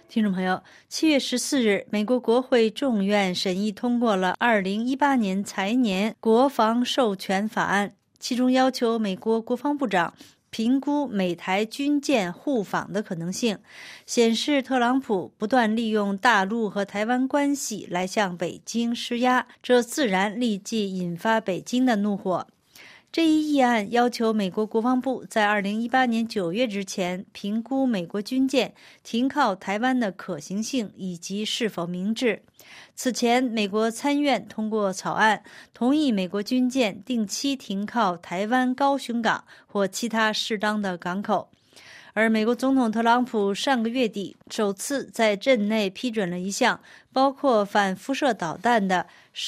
听众朋友，7月14日，美国国会众院审议通过了2018年财年国防授权法案，其中要求美国国防部长评估美台军舰互访的可能性，显示特朗普不断利用大陆和台湾关系来向北京施压，这自然立即引发北京的怒火。这一议案要求美国国防部在2018年9月之前评估美国军舰停靠台湾的可行性以及是否明智。此前，美国参院通过草案，同意美国军舰定期停靠台湾高雄港或其他适当的港口。而美国总统特朗普上个月底首次在任内批准了一项包括反辐射导弹的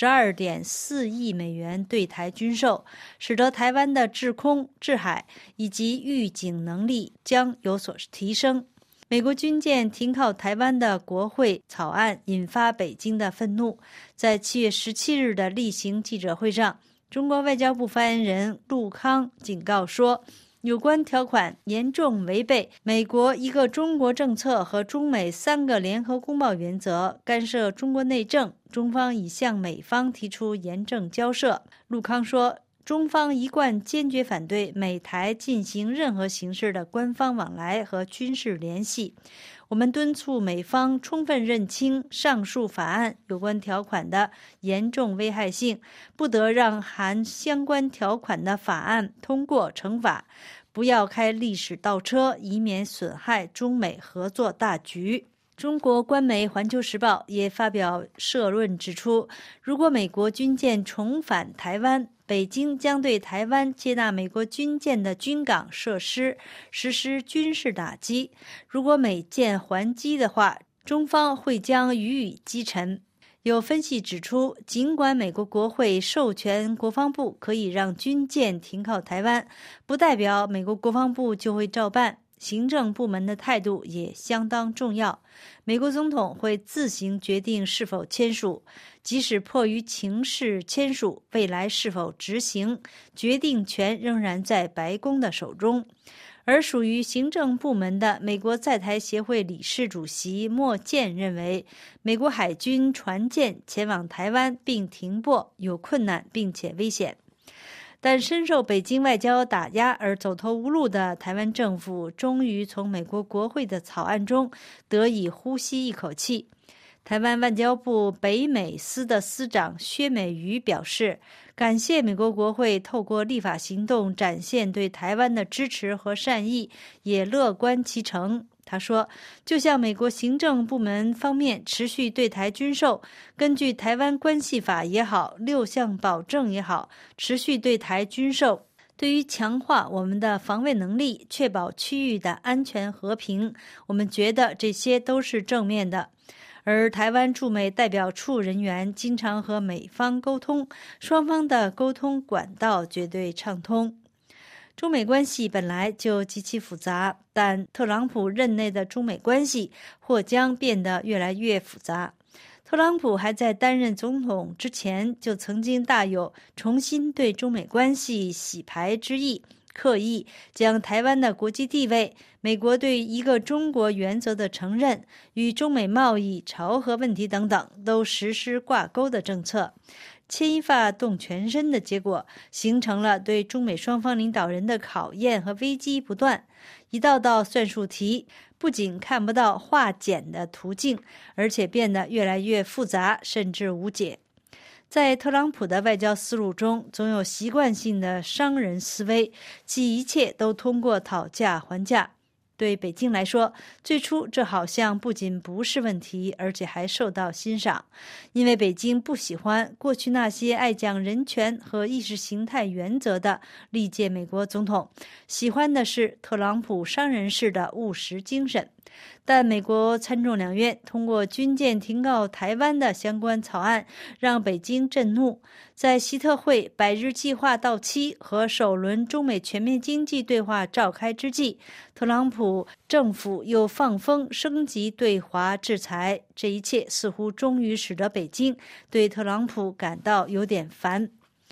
12.4亿美元对台军售，使得台湾的制空、制海以及预警能力将有所提升。美国军舰停靠台湾的国会草案引发北京的愤怒。在7月17日的例行记者会上，中国外交部发言人陆康警告说，有关条款严重违背美国一个中国政策和中美3个联合公报原则，干涉中国内政，中方已向美方提出严正交涉。陆康说，中方一贯坚决反对美台进行任何形式的官方往来和军事联系。我们敦促美方充分认清上述法案有关条款的严重危害性，不得让含相关条款的法案通过惩罚，不要开历史倒车，以免损害中美合作大局。中国官媒《环球时报》也发表社论指出，如果美国军舰重返台湾，北京将对台湾接纳美国军舰的军港设施实施军事打击。如果美舰还击的话，中方会将予以击沉。有分析指出，尽管美国国会授权国防部可以让军舰停靠台湾，不代表美国国防部就会照办。行政部门的态度也相当重要。美国总统会自行决定是否签署，即使迫于情势签署，未来是否执行，决定权仍然在白宫的手中。而属于行政部门的美国在台协会理事主席莫健认为，美国海军船舰前往台湾并停泊有困难并且危险。但深受北京外交打压而走投无路的台湾政府终于从美国国会的草案中得以呼吸一口气。台湾外交部北美司的司长薛美瑜表示，感谢美国国会透过立法行动展现对台湾的支持和善意，也乐观其成。他说，就像美国行政部门方面持续对台军售，根据台湾关系法也好，6项保证也好，持续对台军售，对于强化我们的防卫能力，确保区域的安全和平，我们觉得这些都是正面的。而台湾驻美代表处人员经常和美方沟通，双方的沟通管道绝对畅通。中美关系本来就极其复杂，但特朗普任内的中美关系或将变得越来越复杂。特朗普还在担任总统之前就曾经大有重新对中美关系洗牌之意，刻意将台湾的国际地位、美国对一个中国原则的承认与中美贸易、朝核问题等等都实施挂钩的政策。牵一发动全身的结果，形成了对中美双方领导人的考验和危机不断。一道道算术题不仅看不到化简的途径，而且变得越来越复杂，甚至无解。在特朗普的外交思路中，总有习惯性的商人思维，即一切都通过讨价还价。对北京来说，最初这好像不仅不是问题，而且还受到欣赏，因为北京不喜欢过去那些爱讲人权和意识形态原则的历届美国总统，喜欢的是特朗普商人式的务实精神。但美国参众两院通过军舰停靠台湾的相关草案，让北京震怒。在习特会100日计划到期和首轮中美全面经济对话召开之际，特朗普政府又放风升级对华制裁，这一切似乎终于使得北京对特朗普感到有点烦。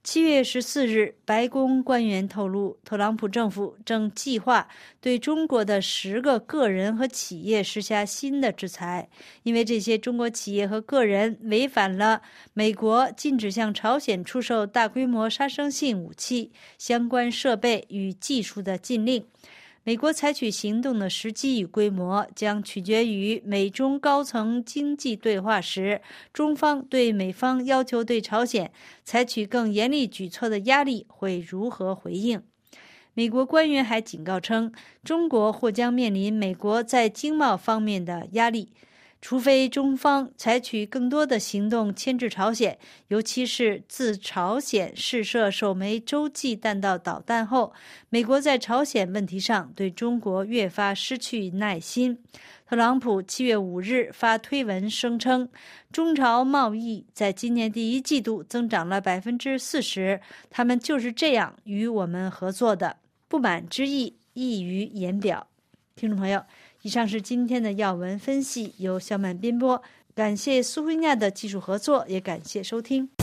7月14日，白宫官员透露，特朗普政府正计划对中国的10个个人和企业施加新的制裁，因为这些中国企业和个人违反了美国禁止向朝鲜出售大规模杀伤性武器、相关设备与技术的禁令。美国采取行动的时机与规模将取决于美中高层经济对话时，中方对美方要求对朝鲜采取更严厉举措的压力会如何回应。美国官员还警告称，中国或将面临美国在经贸方面的压力，除非中方采取更多的行动牵制朝鲜，尤其是自朝鲜试射首枚洲际弹道导弹后，美国在朝鲜问题上对中国越发失去耐心。特朗普7月5日发推文声称，中朝贸易在今年第一季度增长了40%，他们就是这样与我们合作的，不满之意溢于言表。听众朋友，以上是今天的要闻分析，由小满编播，感谢苏慧亚的技术合作，也感谢收听。